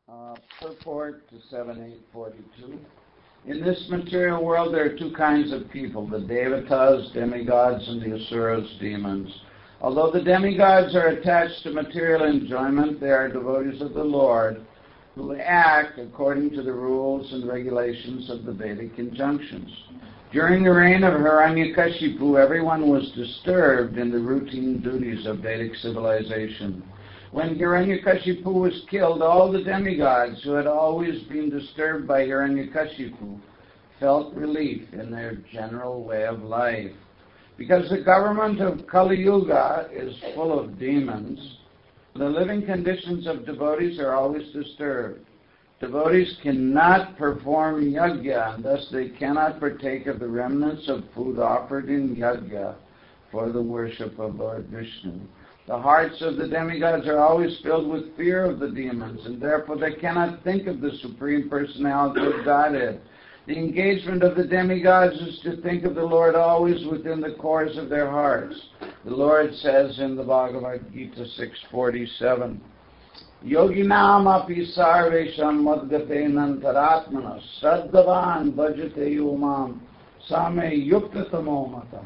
Purport to 7.8.42. In this material world there are two kinds of people, the Devatas, demigods, and the Asuras, demons. Although the demigods are attached to material enjoyment, they are devotees of the Lord who act according to the rules and regulations of the Vedic injunctions. During the reign of Hiranyakashipu, everyone was disturbed in the routine duties of Vedic civilization. When Hiranyakashipu was killed, all the demigods who had always been disturbed by Hiranyakashipu felt relief in their general way of life. Because the government of Kali Yuga is full of demons, the living conditions of devotees are always disturbed. Devotees cannot perform yajna, and thus they cannot partake of the remnants of food offered in yajna for the worship of Lord Vishnu. The hearts of the demigods are always filled with fear of the demons, and therefore they cannot think of the Supreme Personality of Godhead. The engagement of the demigods is to think of the Lord always within the cores of their hearts. The Lord says in the Bhagavad Gita 6.47, Yoginam api sarvesham madgatenan taratmana saddavan bhajate umam same yuktatamo matah.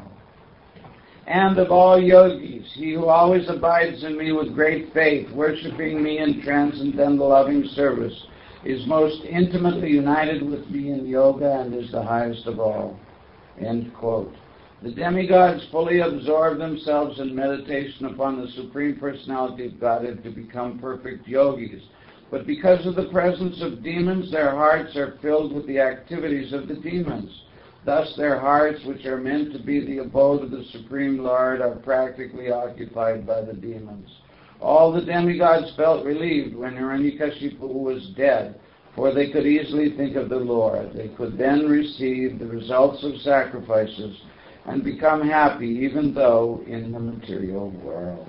And of all yogis, he who always abides in me with great faith, worshipping me in transcendental loving service, is most intimately united with me in yoga and is the highest of all. End quote. The demigods fully absorb themselves in meditation upon the Supreme Personality of Godhead to become perfect yogis. But because of the presence of demons, their hearts are filled with the activities of the demons. Thus their hearts, which are meant to be the abode of the Supreme Lord, are practically occupied by the demons. All the demigods felt relieved when Hiranyakashipu was dead, for they could easily think of the Lord. They could then receive the results of sacrifices and become happy, even though in the material world.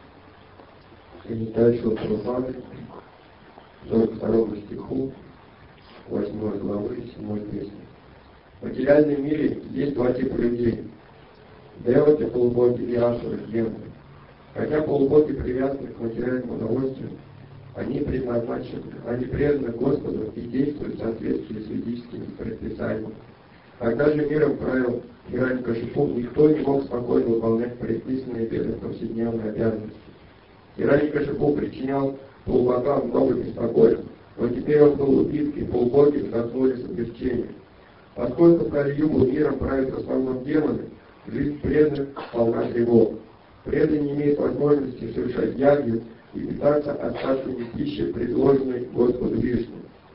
В материальном мире есть два типа людей. Девати, полубоги и асуры, демоны. Хотя полубоги привязаны к материальным удовольствиям, они преданы Господу и действуют в соответствии с ведическими предписаниями. Когда же миром правил Hiranyakashipu, никто не мог спокойно выполнять предписанные перед повседневные обязанности. Hiranyakashipu причинял полубогам много беспокойств, но теперь он был убит, и полубоги вздохнули с облегчением. Поскольку в Кали-югу миром правят в основном демоны, жизнь преданных полна тревог. Преданный не имеет возможности совершать ягью и питаться остатками пищи, предложенной Господу Вишну.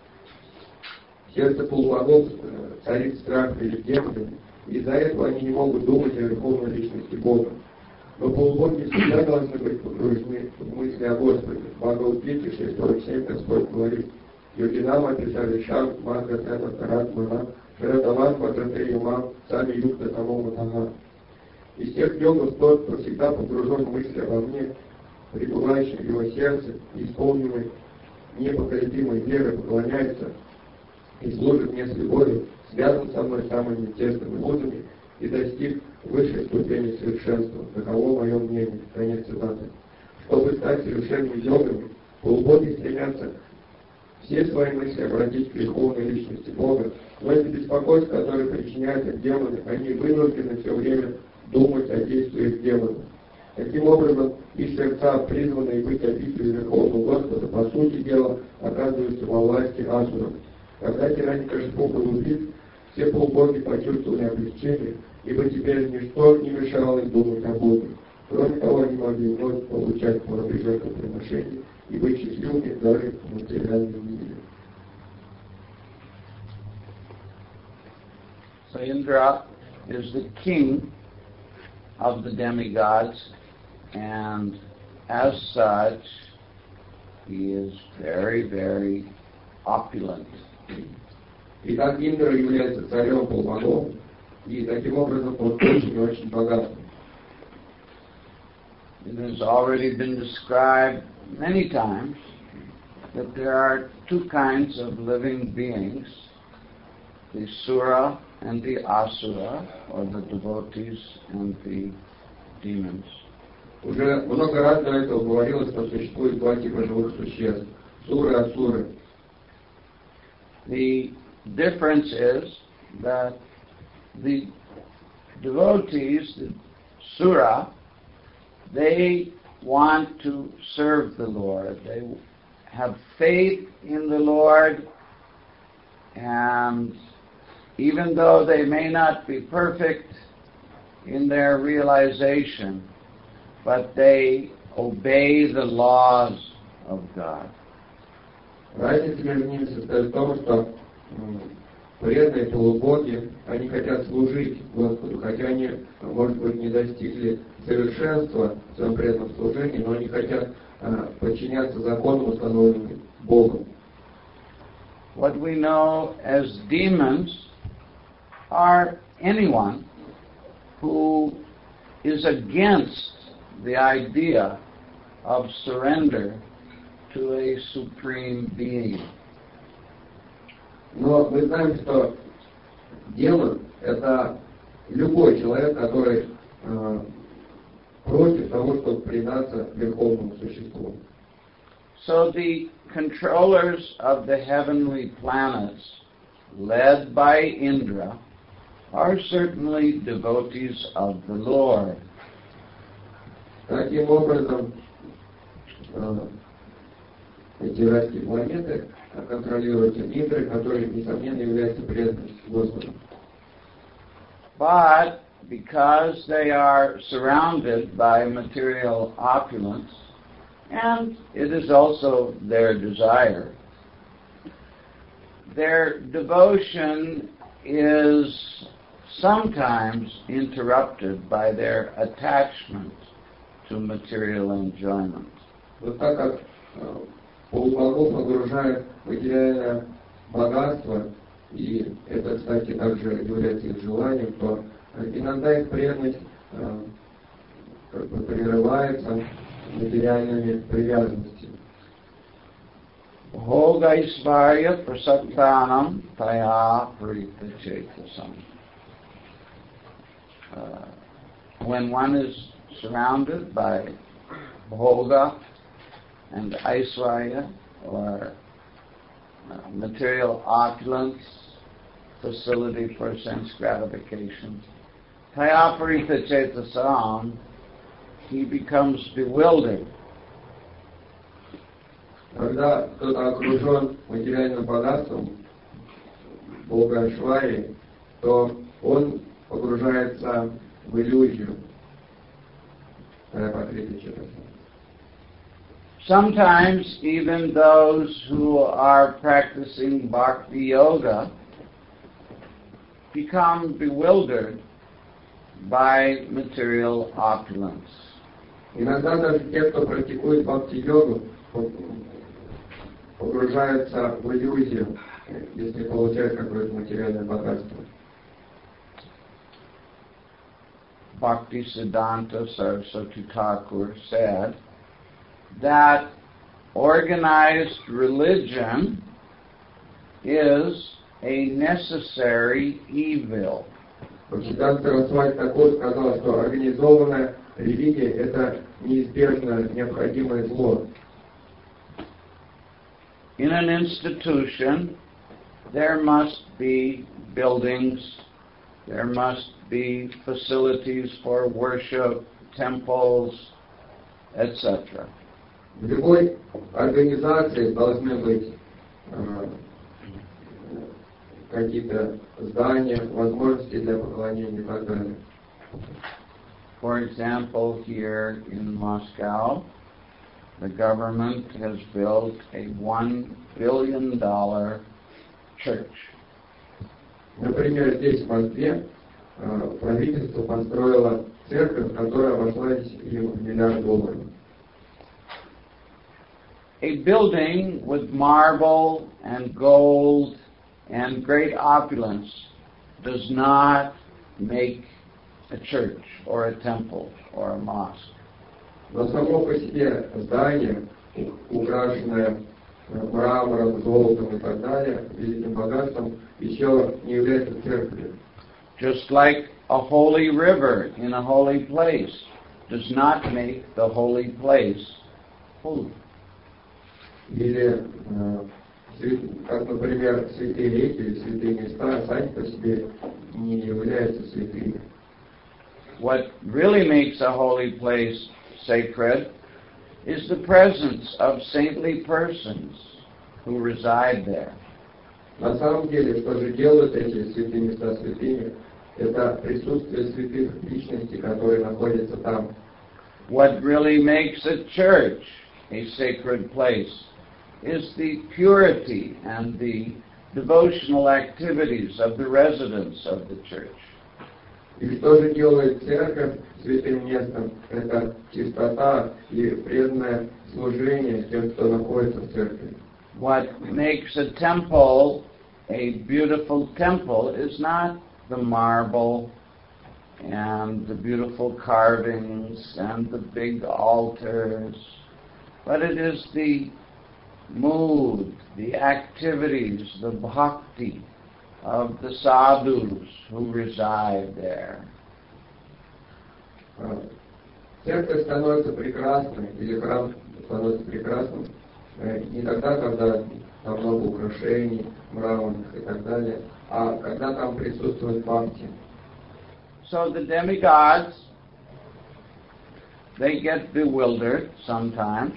В сердце полубогов царит страх перед демонами, и из-за этого они не могут думать о верховной личности Бога. Но полубоги всегда должны быть погружены в мысли о Господе. В Бхагавад-гите 6.47 Господь говорит: Йогинам аписаришам мадгатена таратмана Шарадаван Бхагатеюмам Сами Юкта Тамоматага. Из тех йогов тот, кто всегда погружен в мысли обо мне, пребывающий в его сердце, исполненный непоколебимой верой, поклоняется и служит мне с любовью, связан со мной самыми тесными узами и достиг высшей ступени совершенства. Таково мое мнение. Конец цитаты. Чтобы стать совершенными йогами, полубоги стремятся все свои мысли обратить к верховной личности Бога, но это беспокойство, которое причиняют им демоны, они вынуждены все время думать о действиях демонов. Таким образом, их сердца, призванные быть обителью Верховного Господа, по сути дела, оказываются во власти асуров. Когда Hiranyakashipu был убит, все полубоги почувствовали облегчение, ибо теперь ничто не мешало им думать о Боге. Кроме того, они могли вновь получать плоды жертвоприношений и быть счастливыми даже в материальном мире. So Indra is the king of the demigods, and as such, he is very, very opulent. Итак, Индра является царем полубогов, и таким образом он очень богат. It has already been described many times that there are two kinds of living beings, the Sura and the Asura, or the devotees and the demons. Уже много раз до этого говорилось, что существует два типа живых существ – суры и асуры. The difference is that the devotees, the Sura, they want to serve the Lord. They have faith in the Lord, and even though they may not be perfect in their realization, but they obey the laws of God. Разница между ними состоит в том, что преданные полубоги, они хотят служить Господу, хотя они, может быть, не достигли совершенства в своем преданном служении, но они хотят подчиняться законам, установленным Богом. What we know as demons are anyone who is against the idea of surrender to a supreme being. Но мы знаем, что демон – это любой человек, который против того, чтобы предаться Верховному Существу. So the controllers of the heavenly planets, led by Indra, are certainly devotees of the Lord. Таким образом, эти райские планеты контролируются Индрой, который, несомненно, является преданным Господу. But because they are surrounded by material opulence, and it is also their desire, their devotion is sometimes interrupted by their attachment to material enjoyment. Вот так как полубогов окружает материальное богатство, и это, кстати, также является их желанием, то иногда их преданность прерывается материальными привязанностями. Bhogaisvarya prasaktanam taya parita chetasam. When one is surrounded by bhoga and aisvarya, or material opulence, facility for sense gratification, taya parita chetasam, he becomes bewildered. Когда кто-то окружен материальным богатством, Бога-Айшварьей, то он погружается в иллюзию. Sometimes even those who are practicing bhakti yoga become bewildered by material opulence. Иногда даже те, кто практикует бхакти-йогу, погружаются в иллюзию, если получают какое-то материальное богатство. Bhaktisiddhanta Saraswati Thakur said that organized religion is a necessary evil. Бхактисиddhanta Saraswati Thakur сказал, что организованная религия – это неизбежное, необходимое зло. In an institution, there must be buildings, there must be facilities for worship, temples, etc. В любой организации должны быть какие-то здания, возможности для поклонения и так далее. For example, here in Moscow, the government has built a $1 billion church. Например, здесь в Москве правительство построило церковь, которая обошлась им в $1 миллиард. A building with marble and gold and great opulence does not make a church or a temple or a mosque. Но само по себе здание, украшенное мрамором, золотом и так далее, великим богатством, еще не является церковью. Just like a holy river in a holy place does not make the holy place holy. Или как, например, святые реки или святые места сами по себе не являются святыми. What really makes a holy place sacred is the presence of saintly persons who reside there. На самом деле, что же делают эти святые места святыми, это присутствие святых личностей, которые находятся там. What really makes a church a sacred place is the purity and the devotional activities of the residents of the church. И что же делает церковь святым местом? Это чистота и преданное служение тем, кто находится в церкви. What makes a temple a beautiful temple is not the marble and the beautiful carvings and the big altars, but it is the mood, the activities, the bhakti of the sadhus who reside there. Церковь становится прекрасной, или храм становится прекрасным не тогда, когда там много украшений, мраморных и так далее, а когда там присутствует бхакти. So the demigods, they get bewildered sometimes,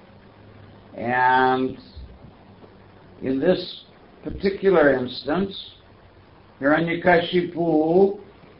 and in this particular instance, Hiranyakashipu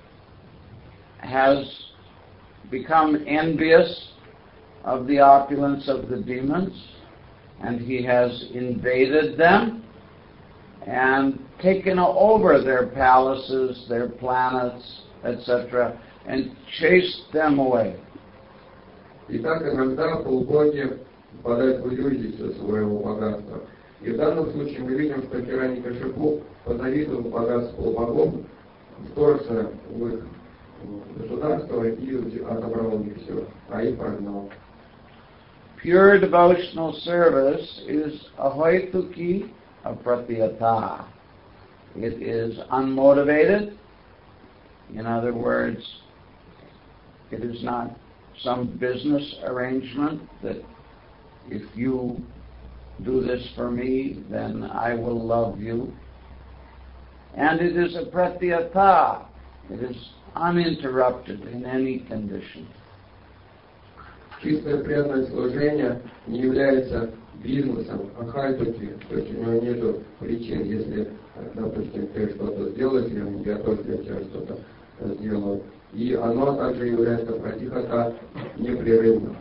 has become envious of the opulence of the demons, and he has invaded them and taken over their palaces, their planets, etc., and chased them away. Итак, иногда полубоги впадают в иллюзию своего богатства. И в данном случае мы видим, что Хираньякашипу позавидовал богатству полубогов, вторгся в их государство и отобрал у них все, а их прогнал. Pure devotional service is ahoituki apratyata. It is unmotivated. In other words, it is not some business arrangement that if you do this for me, then I will love you. And it is a pratyata. It is uninterrupted in any condition. Чистое преданное служение не является бизнесом, а хайтуки, то есть у него нет причин, если, допустим, ты что-то сделаешь, я тоже для тебя что-то сделаю. И оно также является пратихата непрерывным.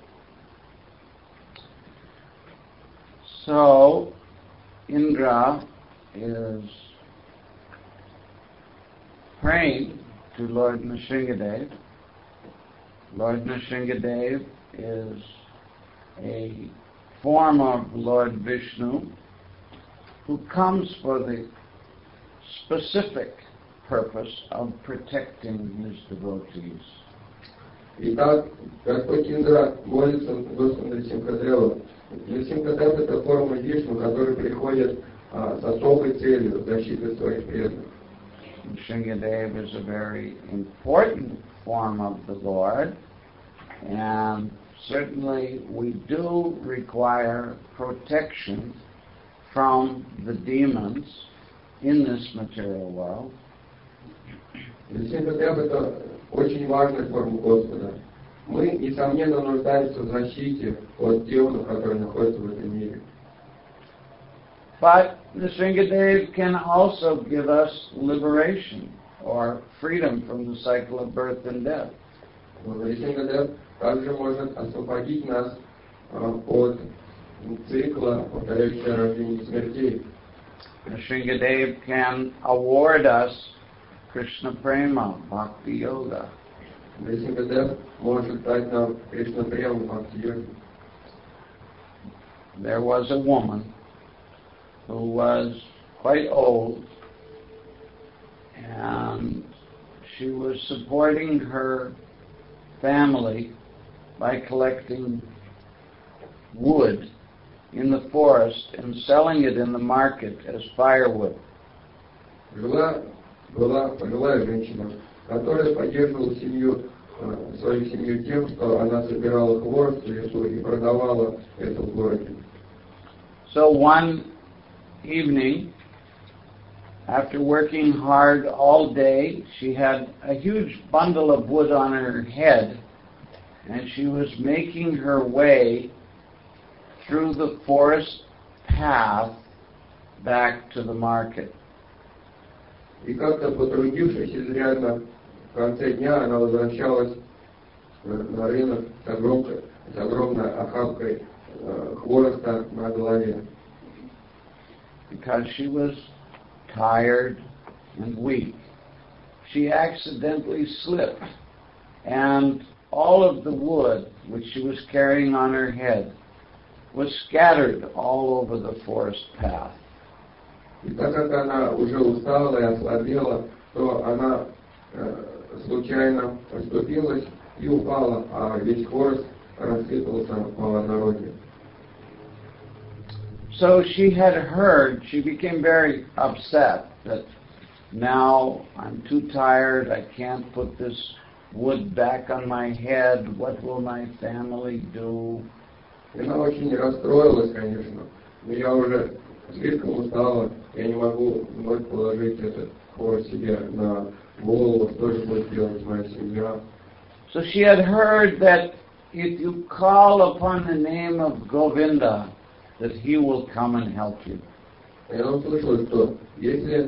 So, Indra is praying to Lord Nrsingadev. Lord Nrsingadev is a form of Lord Vishnu who comes for the specific purpose of protecting his devotees. Итак, Господь Индра молится Господу Нрсимхадеву. Нрсимхадев — это форма Вишну, который приходит с особой целью защиты своих преданных. Nrsingadev is a very important form of the Lord, and certainly we do require protection from the demons in this material world. Нрсимхадев — это очень важная форма Господа. Мы, несомненно, нуждаемся в защите от демонов, которые находятся в этом мире. But Nrsingadev can also give us liberation or freedom from the cycle of birth and death. Нрсимхадев также может освободить нас от цикла, повторяющего рождение и смертей. Nrsingadev can award us Krishna Prema, Bhakti Yoga. Нрсимхадев может дать нам Кришна Прему, Бхакти-йогу. There was a woman who was quite old, and she was supporting her family by collecting wood in the forest and selling it in the market as firewood. Была пожилая женщина, которая поддерживала свою семью тем, что она собирала хворост в лесу и продавала это в городе. So one evening, after working hard all day, she had a huge bundle of wood on her head, and she was making her way through the forest path back to the market. И как-то потрудившись изрядно, в конце дня она возвращалась на рынок с огромной охапкой хвороста на голове. Because she was tired and weak, she accidentally slipped, and all of the wood which she was carrying on her head was scattered all over the forest path. И так как она уже устала и ослабела, то она случайно оступилась и упала, а весь хворост рассыпался по дороге. So she had heard, she became very upset that now I'm too tired, I can't put this wood back on my head, what will my family do? И она очень расстроилась, конечно, но я уже слишком устала, я не могу вновь положить этот хворост себе на голову, что же будет делать моя семья. So she had heard that if you call upon the name of Govinda, that he will come and help you. Я услышал, что если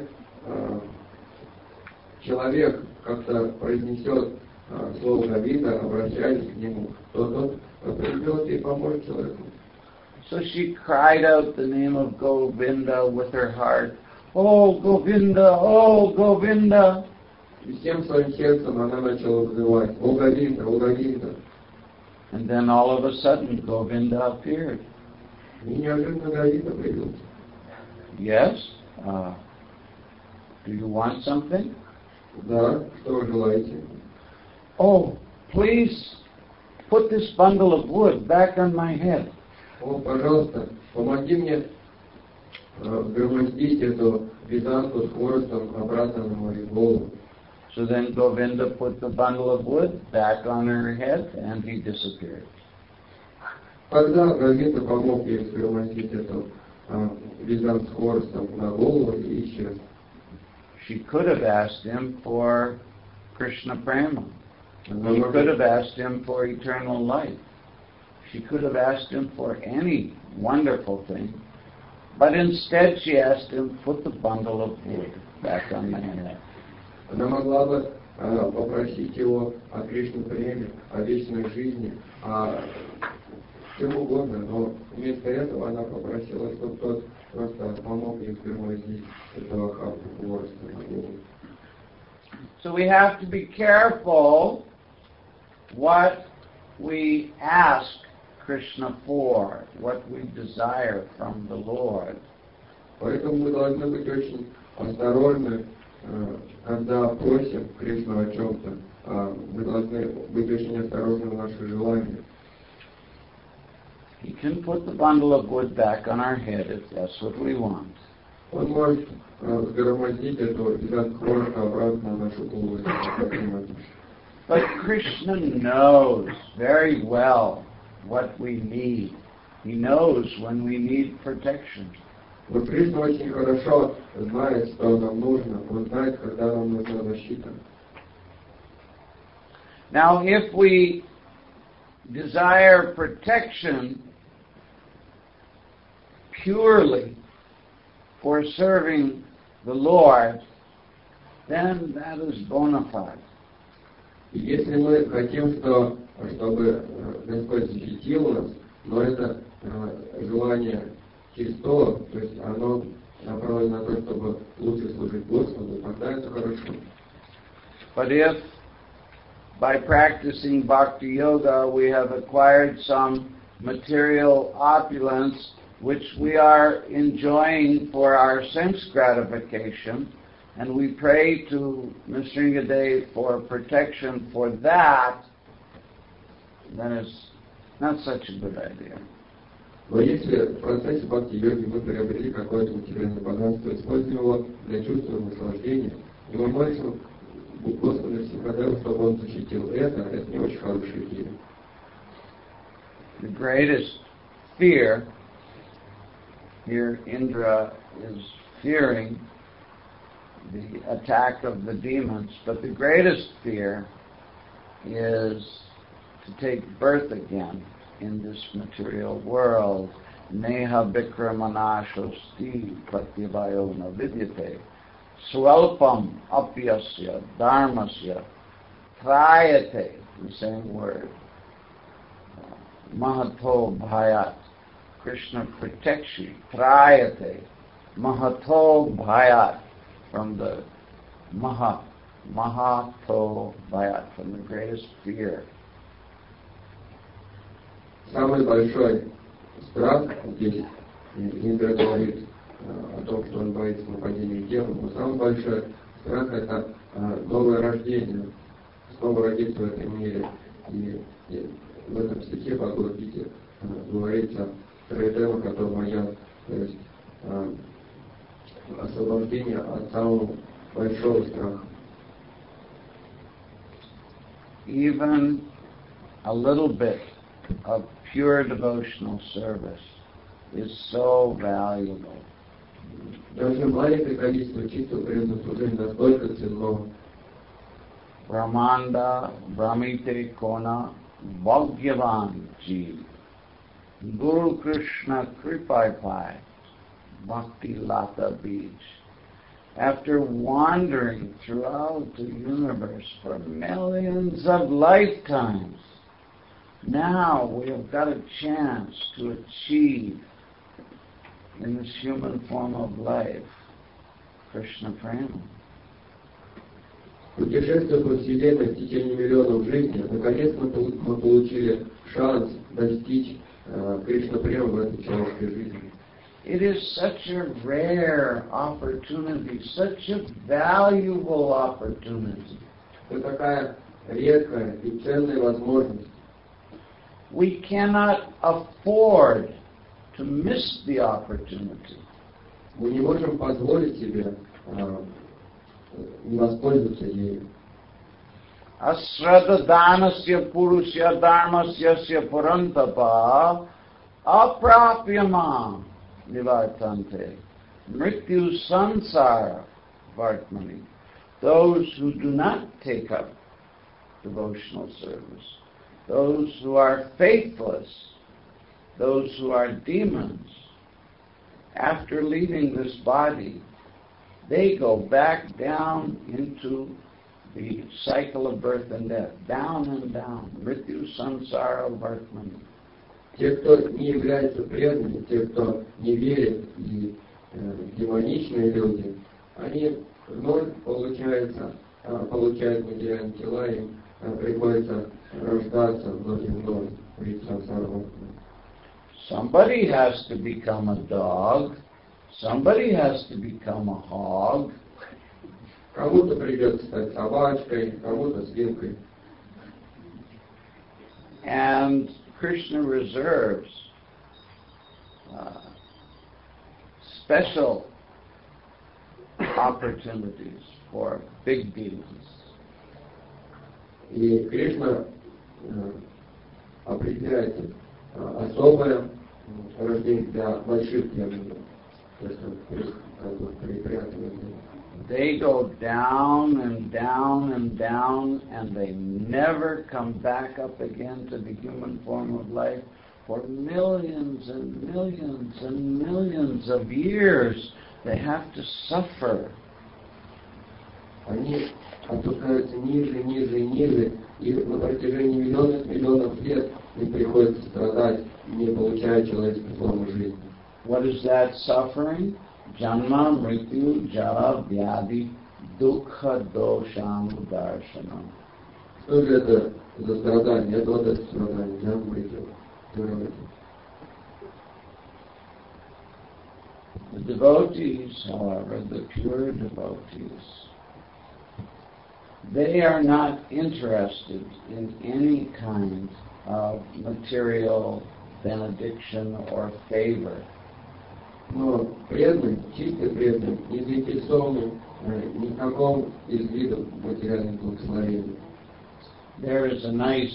человек как-то произнесет слово Говинда, обращаясь к нему, то тот придет и поможет человеку. So she cried out the name of Govinda with her heart. Oh Govinda, oh Govinda. И всем своим сердцем она начала взывать: О Говинда, о Говинда. And then all of a sudden Govinda appeared. И неожиданно Говинда появился. Yes? Do you want something? Да, что вы желаете? Oh, please put this bundle of wood back on my head. О, пожалуйста, помоги мне громоздить эту вязанку с хворостом обратно на мою голову. So then Govinda put the bundle of wood back on her head and he disappeared. Тогда Говинда помог ей сгромоздить эту вязанку с хворостом на голову и исчез. She could have asked him for Krishna Prema. She could have asked him for eternal life. She could have asked him for any wonderful thing. But instead she asked him, put the bundle of wood back on my head. Она могла бы попросить его о Кришне Преме, о вечной жизни, о чем угодно, но вместо этого она попросила, чтобы тот просто помог ей сгромоздить эту охапку хвороста на голову. So we have to be careful what we ask Krishna for, what we desire from the Lord. Поэтому мы должны быть очень осторожны, когда просим Кришну о чем-то. Мы должны быть очень осторожны в наших желаниях. He can put the bundle of wood back on our head if that's what we want. Он может сгромоздить эту вязанку хвороста обратно на нашу голову. But Krishna knows very well what we need. He knows when we need protection. Но Кришна очень хорошо знает, что нам нужно. Он знает, когда нам нужна защита. Now, if we desire protection purely for serving the Lord, then that is bona fide. И если мы хотим, чтобы Господь защитил нас, но это желание Христово, то есть оно направлено на то, чтобы лучше служить Господу, тогда это хорошо. But if by practicing bhakti yoga we have acquired some material opulence which we are enjoying for our sense gratification, and we pray to Nrsingadev for protection for that, then it's not such a good idea. Но если в процессе бхакти-йоги мы приобрели какое-то материальное богатство, используем его для чувства наслаждения, и мы молимся Господу Нрсимхадеву, чтобы он защитил это не очень хорошая идея. The greatest fear Here Indra is fearing the attack of the demons, but the greatest fear is to take birth again in this material world. Neha Vikramanashosti Pratyavayo na vidyate Swalpam apyasya dharmasya trayate, the same word. Mahato bhayat. Krishna protects you. Trayate. Mahato bhayat. From the Mahato bhayat, from the greatest fear. Самый большой страх здесь, Индра говорит о том, что он боится нападения демонов, но самый большой страх — это новое рождение, снова родиться в этом мире. И в этом стихе Бхагавад-гите говорится про Эдема, которого я, то есть освобождение от самого большого страха. Even a little bit of pure devotional service is so valuable. Даже маленькое количество чистого преданного служения настолько ценно. Brahmanda Brahmite Kona Bhagyavan Jeev Guru Krishna Kripai Pai Bhakti Lata Beach. After wandering throughout the universe for millions of lifetimes, now we have got a chance to achieve in this human form of life Krishna Prema. Путешествуя по Вселенной в течение миллионов жизней, наконец мы получили шанс достичь Кришна Према в этой человеческой жизни. It is such a rare opportunity, such a valuable opportunity. Это такая редкая и ценная возможность. We cannot afford to miss the opportunity. Мы не можем позволить себе не воспользоваться ею. Asrada dhanasya purusya dharmasya purantapa aprapyamam nivartante mrityu sansara vartmani. Those who do not take up devotional service, those who are faithless, those who are demons, after leaving this body, they go back down into the cycle of birth and death, down and down, mrityu sansara vartmani. Те, кто не являются преданными, те, кто не верит, и демоничные люди, они вновь получают материальные тела, им приходится рождаться вновь и вновь в сансару. Somebody has to become a dog. Somebody has to become a hog. Кому-то придется стать собачкой, кому-то свинкой. And Krishna reserves special opportunities for big demons. И Кришна определяет особое рождение для больших демонов. They go down and down and down, and they never come back up again to the human form of life for millions and millions and millions of years. They have to suffer. Они опускаются ниже, ниже и ниже, и на протяжении миллионов лет им приходится страдать, не получая человеческой формы жизни. What is that suffering? Janma, Mrityu, Jara, Vyadi, Dukha, Dosham, Darshanam. Что же это за страдание? Это вот это страдание, Джанма, Мритью. The devotees, however, the pure devotees, they are not interested in any kind of material benediction or favor. Но преданный, чистый преданный, не заинтересованы ни в каком из видов материальных благословений. There is a nice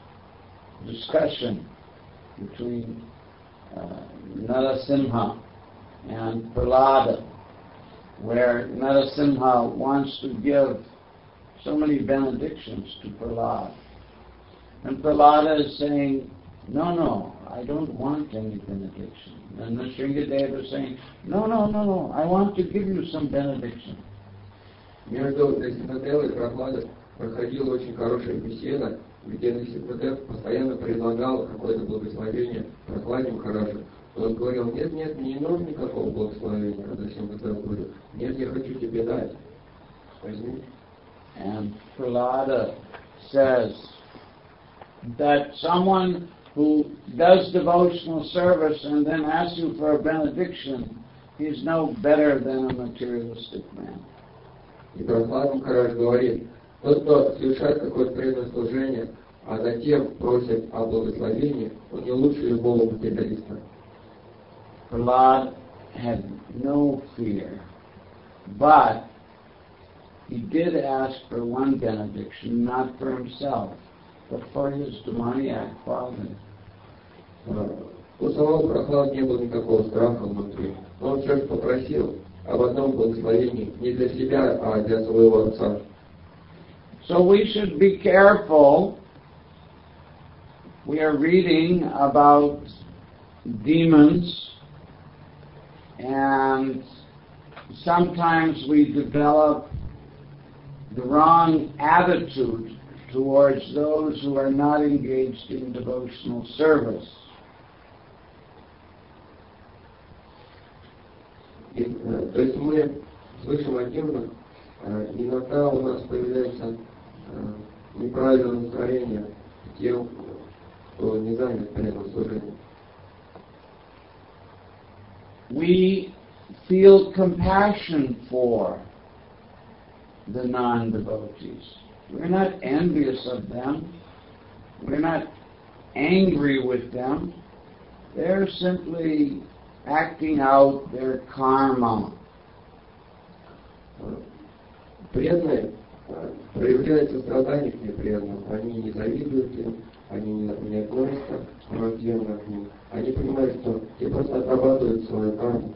discussion between Narasimha and Prahlada, where Narasimha wants to give so many benedictions to Prahlada. And Prahlada is saying, no, I don't want any benediction. And the Shringadeva is saying, no, I want to give you some benediction. Между Нрсимхадевой и Прохладой проходила очень хорошая беседа, где Нрсимхадев постоянно предлагал какое-то благословение Прохладе Махараджу. Он говорил, нет, мне не нужно никакого благословения. А Нрсимхадев говорил, нет, я хочу тебе дать. Возьми. And Prahlada says that someone who does devotional service and then asks you for a benediction, he's no better than a materialistic man. И Прохлад Махарадж говорит, тот, кто совершает какое-то преданное служение, а затем просит о благословении, он не лучше любого материалиста. Prahlad had no fear, but he did ask for one benediction, not for himself, but for his demoniac father. У самого Прохлада не было никакого страха внутри. Но он все же попросил об одном благословении не для себя, а для своего отца. So we should be careful. We are reading about demons, and sometimes we develop the wrong attitude towards those who are not engaged in devotional service. То есть мы слышим о демонах, иногда у нас появляется неправильное настроение тем, кто не занят преданным служением. We feel compassion for the non-devotees. We're not envious of them. We're not angry with them. They're simply acting out their karma. Преданные проявляют сострадание к непреданным. Они не завидуют им, они не относятся враждебно к ним. Они понимают, что те просто отрабатывают свою карму.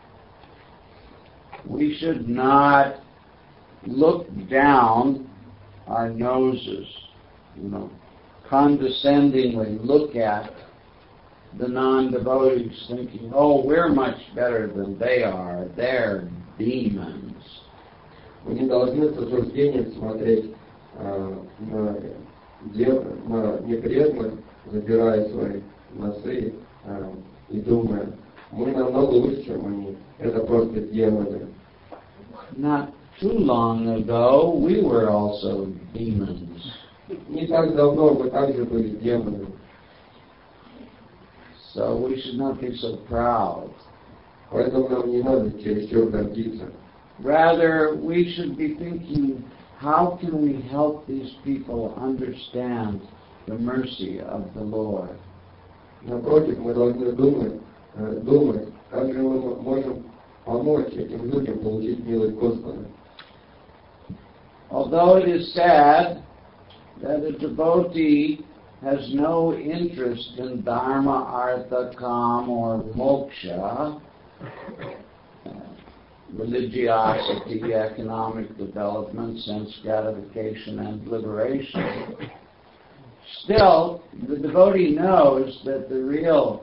We should not look down our noses, condescendingly look at the non-devotees thinking, oh, we're much better than they are, they're demons. Мы не должны с осуждением смотреть на непреданных, задирая свои носы и думая, мы намного лучше, чем они. Это просто демоны. Not too long ago, we were also demons. Не так давно мы также были демонами. So we should not be so proud. Поэтому нам не надо чересчур гордиться. Rather, we should be thinking, how can we help these people understand the mercy of the Lord? Напротив, мы должны думать, как же мы можем помочь этим людям получить милость Господа. Although it is sad that a devotee has no interest in dharma, artha, kam, or moksha, religiosity, economic development, sense gratification, and liberation, still, the devotee knows that the real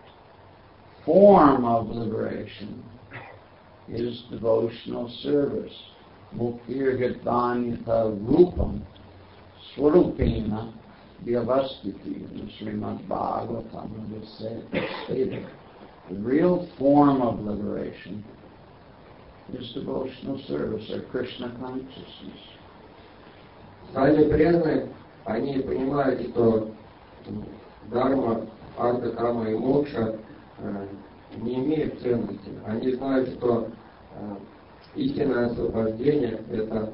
form of liberation is devotional service. Muktirgatanyata rupam swarupena vyavastiti in the Srimad Bhagavatam it is stated. The real form of liberation is devotional service or Krishna consciousness. Сами преданные, они понимают, что дharma, арта, кама и мокша не имеют ценности. Они знают, что истинное освобождение — это,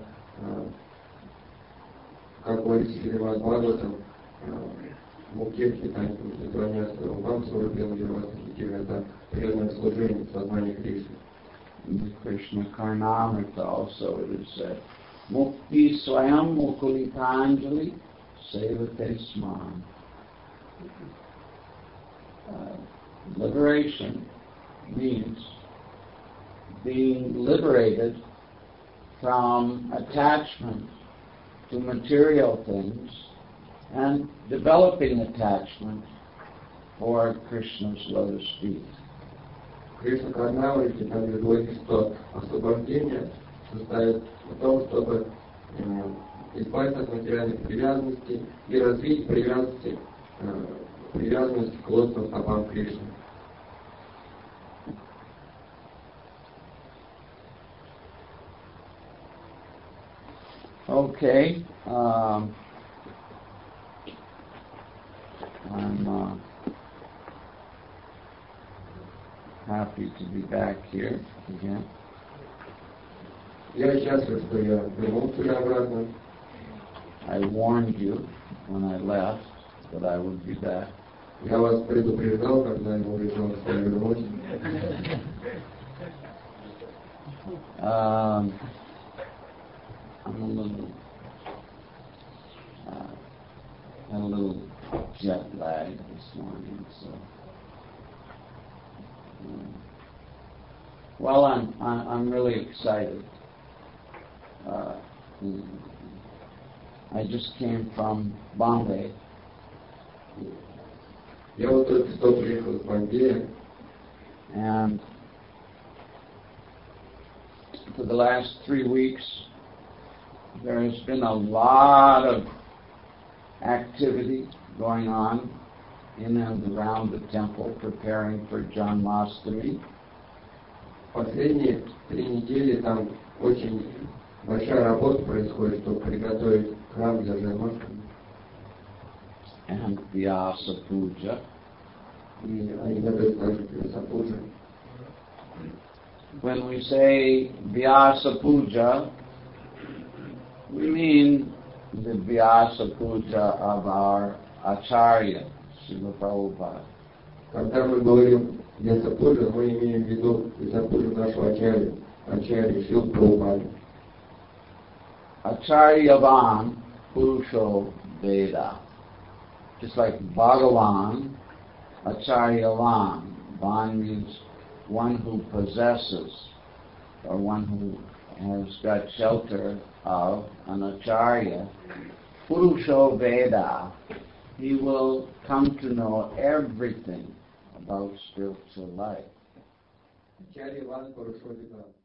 как говорится в Шримад Бхагаватам, муктирхи таньку, преклоняться рукам, сурупем вирвастхити, это преданное служение, сознание Кришны. In the Krishna Karnamrita also it is said, Mukti Swayam Mukulitanjali Sevate Sman. Liberation means being liberated from attachment to material things and developing attachment for Krishna's lotus feet. Кришна Карнавати также говорит, что освобождение состоит в том, чтобы избавиться от материальных привязанностей и развить привязанность к лотосным стопам Кришны. Okay. I'm happy to be back here again. Я счастлив, что я вернулся обратно. I warned you when I left that I would be back. Я вас предупреждал, когда я уезжал, что я вернусь. I'm had a little jet lag this morning, so. Well, I'm really excited. I just came from Bombay. Я вот только что приехал из Бомбея. And for the last 3 weeks, there has been a lot of activity going on in and around the temple, preparing for Janmashtami. Последние 3 недели там очень большая работа происходит, чтобы приготовить храм для Джанмаштами. And Vyasa Puja. И они готовят также Vyasa Puja. When we say Vyasa Puja, we mean the Vyasa Puja of our Acharya, Srila Prabhupada. Когда мы говорим Vyasa Puja, мы имеем в виду Vyasa Puja нашего Ачарьи, Ачарьи Шрила Прабхупады. Acharyavan Purusho Veda. Just like Bhagavan, Acharyavan. Van means one who possesses, or one who has got shelter of an Acharya. Purusho Veda. He will come to know everything about spiritual life. Ачарья Ван Пурушо Веда.